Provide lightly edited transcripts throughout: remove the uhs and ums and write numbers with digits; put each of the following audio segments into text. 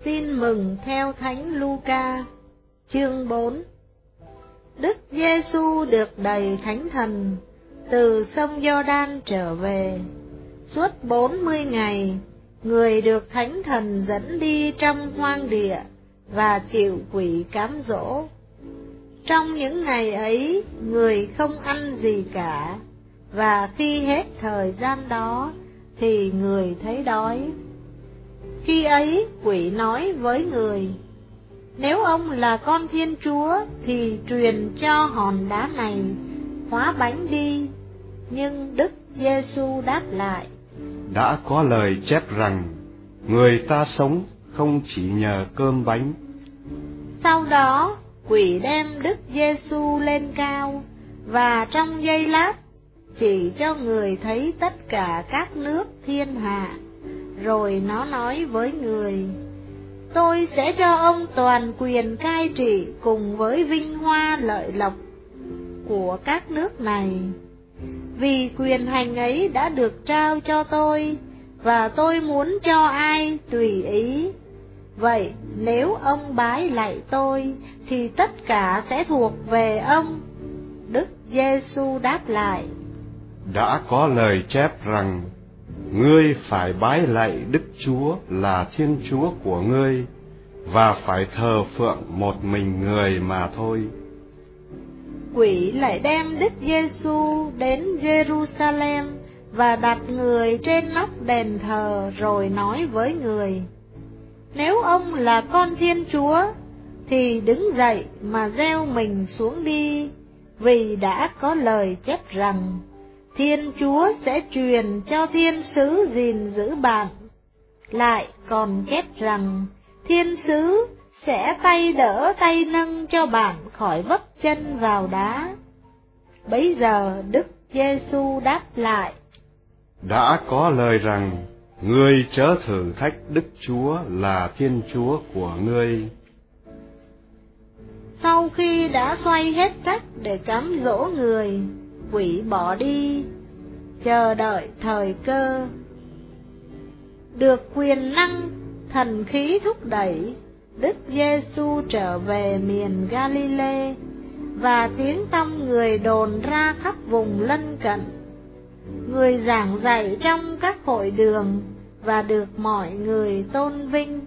Tin mừng theo Thánh Luca, chương 4. Đức Giêsu được đầy Thánh Thần, từ sông Giođan trở về. Suốt 40 ngày, người được Thánh Thần dẫn đi trong hoang địa và chịu quỷ cám dỗ. Trong những ngày ấy, người không ăn gì cả, và khi hết thời gian đó, thì người thấy đói. Khi ấy, quỷ nói với người: nếu ông là con Thiên Chúa, thì truyền cho hòn đá này hóa bánh đi. Nhưng Đức Giêsu đáp lại: đã có lời chép rằng, người ta sống không chỉ nhờ cơm bánh. Sau đó, quỷ đem Đức Giêsu lên cao, và trong giây lát chỉ cho người thấy tất cả các nước thiên hạ. Rồi nó nói với người: tôi sẽ cho ông toàn quyền cai trị cùng với vinh hoa lợi lộc của các nước này. Vì quyền hành ấy đã được trao cho tôi, và tôi muốn cho ai tùy ý. Vậy nếu ông bái lạy tôi, thì tất cả sẽ thuộc về ông. Đức Giêsu đáp lại: đã có lời chép rằng, ngươi phải bái lạy Đức Chúa là Thiên Chúa của ngươi, và phải thờ phượng một mình người mà thôi. Quỷ lại đem Đức Giêsu đến Jerusalem và đặt người trên nóc đền thờ, rồi nói với người: nếu ông là con Thiên Chúa, thì đứng dậy mà gieo mình xuống đi, vì đã có lời chép rằng, Thiên Chúa sẽ truyền cho thiên sứ gìn giữ bạn. Lại còn chép rằng, thiên sứ sẽ tay đỡ tay nâng cho bạn khỏi vấp chân vào đá. Bấy giờ Đức Giêsu đáp lại: đã có lời rằng, ngươi chớ thử thách Đức Chúa là Thiên Chúa của ngươi. Sau khi đã xoay hết cách để cám dỗ người, quỷ bỏ đi, chờ đợi thời cơ. Được quyền năng thần khí thúc đẩy, Đức Giêsu trở về miền Galilee, và tiếng tăm người đồn ra khắp vùng lân cận. Người giảng dạy trong các hội đường và được mọi người tôn vinh.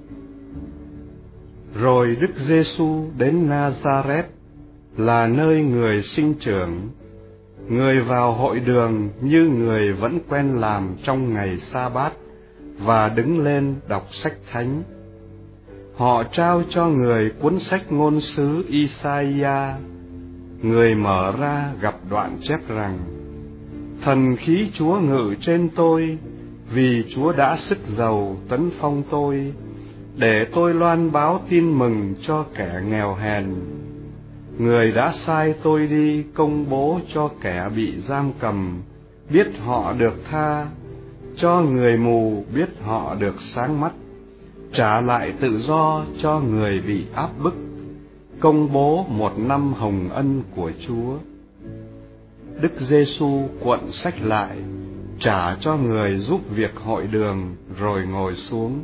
Rồi Đức Giêsu đến Nazareth, là nơi người sinh trưởng. Người vào hội đường như người vẫn quen làm trong ngày sa-bát, và đứng lên đọc sách thánh. Họ trao cho người cuốn sách ngôn sứ Isaiah. Người mở ra gặp đoạn chép rằng, thần khí Chúa ngự trên tôi, vì Chúa đã sức dầu tấn phong tôi, để tôi loan báo tin mừng cho kẻ nghèo hèn. Người đã sai tôi đi công bố cho kẻ bị giam cầm, biết họ được tha, cho người mù biết họ được sáng mắt, trả lại tự do cho người bị áp bức, công bố một năm hồng ân của Chúa. Đức Giêsu cuộn sách lại, trả cho người giúp việc hội đường, rồi ngồi xuống.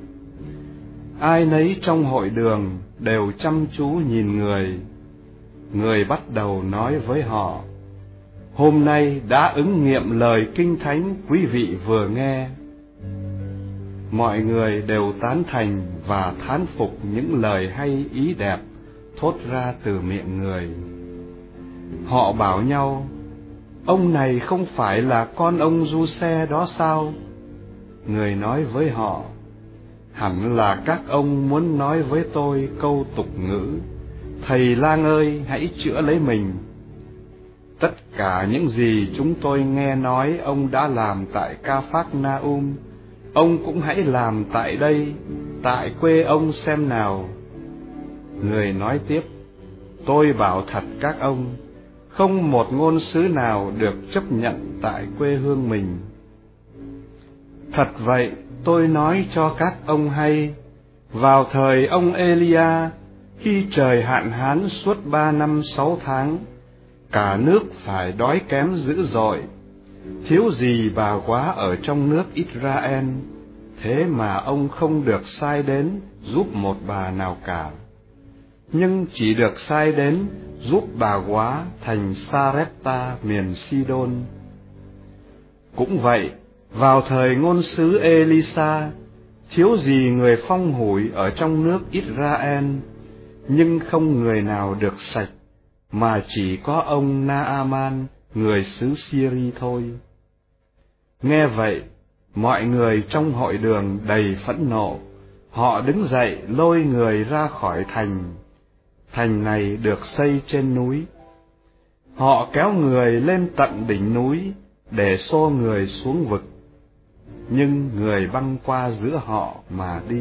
Ai nấy trong hội đường đều chăm chú nhìn người. Người bắt đầu nói với họ: hôm nay đã ứng nghiệm lời kinh thánh quý vị vừa nghe. Mọi người đều tán thành và thán phục những lời hay ý đẹp thốt ra từ miệng người. Họ bảo nhau: ông này không phải là con ông Giuse đó sao? Người nói với họ: hẳn là các ông muốn nói với tôi câu tục ngữ, thầy lang ơi, hãy chữa lấy mình. Tất cả những gì chúng tôi nghe nói ông đã làm tại Ca-phác-na-um, ông cũng hãy làm tại đây, tại quê ông xem nào. Người nói tiếp: tôi bảo thật các ông, không một ngôn sứ nào được chấp nhận tại quê hương mình. Thật vậy, tôi nói cho các ông hay, vào thời ông Elia, khi trời hạn hán suốt 3 năm 6 tháng, cả nước phải đói kém dữ dội, thiếu gì bà quá ở trong nước Israel, thế mà ông không được sai đến giúp một bà nào cả, nhưng chỉ được sai đến giúp bà góa thành Sa-rép-ta miền Si-đôn. Cũng vậy, vào thời ngôn sứ Ê-li-sa, thiếu gì người phong hủi ở trong nước Israel, nhưng không người nào được sạch, mà chỉ có ông Na-a-man, người xứ Syri thôi. Nghe vậy, mọi người trong hội đường đầy phẫn nộ, họ đứng dậy lôi người ra khỏi thành. Thành này được xây trên núi. Họ kéo người lên tận đỉnh núi để xô người xuống vực, nhưng người băng qua giữa họ mà đi.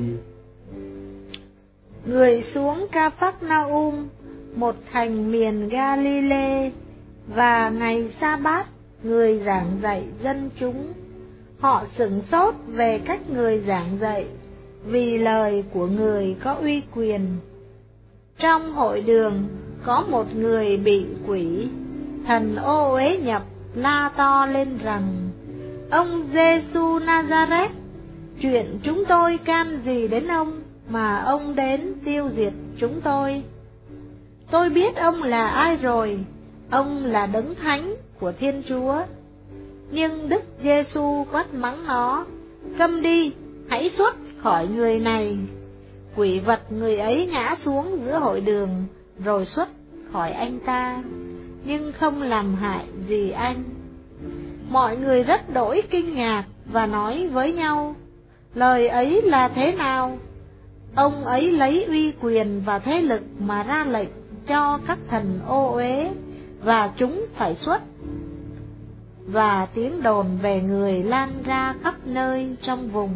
Người xuống Ca-phác-na-um, một thành miền Ga-li-lê, và ngày Sa-bát người giảng dạy dân chúng. Họ sửng sốt về cách người giảng dạy, vì lời của người có uy quyền. Trong hội đường có một người bị quỷ, thần ô uế nhập, la to lên rằng: Ông Giê-xu Na-za-rét, chuyện chúng tôi can gì đến ông mà ông đến tiêu diệt chúng tôi? Tôi biết ông là ai rồi, ông là đấng thánh của Thiên Chúa. Nhưng Đức Giê-xu quát mắng nó: Câm đi, hãy xuất khỏi người này. Quỷ vật người ấy ngã xuống giữa hội đường, rồi xuất khỏi anh ta, nhưng không làm hại gì anh. Mọi người rất đỗi kinh ngạc và nói với nhau: Lời ấy là thế nào? Ông ấy lấy uy quyền và thế lực mà ra lệnh cho các thần ô uế, và chúng phải xuất. Và tiếng đồn về người lan ra khắp nơi trong vùng.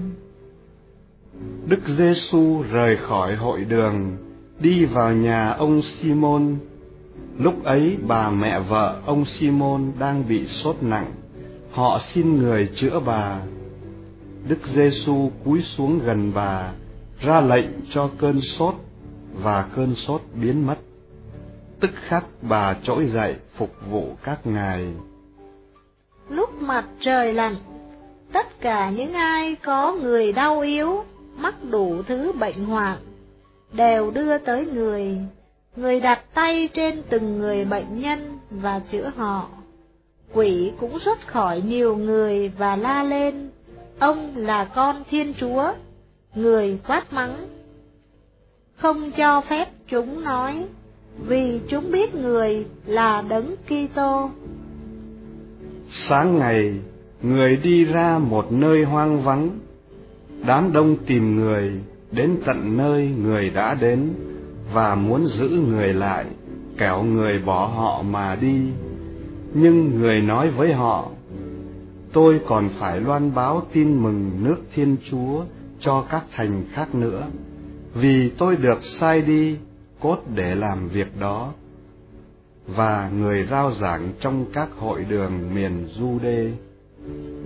Đức Giê-xu rời khỏi hội đường, đi vào nhà ông Si-môn. Lúc ấy bà mẹ vợ ông Si-môn đang bị sốt nặng, họ xin người chữa bà. Đức Giê-xu cúi xuống gần bà, ra lệnh cho cơn sốt, và cơn sốt biến mất. Tức khắc bà trỗi dậy phục vụ các ngài. Lúc mặt trời lặn, tất cả những ai có người đau yếu, mắc đủ thứ bệnh hoạn, đều đưa tới người. Người đặt tay trên từng người bệnh nhân và chữa họ. Quỷ cũng xuất khỏi nhiều người và la lên: Ông là con Thiên Chúa. Người quát mắng, không cho phép chúng nói, vì chúng biết người là Đấng Kitô. Sáng ngày, người đi ra một nơi hoang vắng. Đám đông tìm người đến tận nơi người đã đến, và muốn giữ người lại, kẻo người bỏ họ mà đi. Nhưng người nói với họ: Tôi còn phải loan báo tin mừng nước Thiên Chúa cho các thành khác nữa, vì tôi được sai đi cốt để làm việc đó. Và người rao giảng trong các hội đường miền Giu-đê.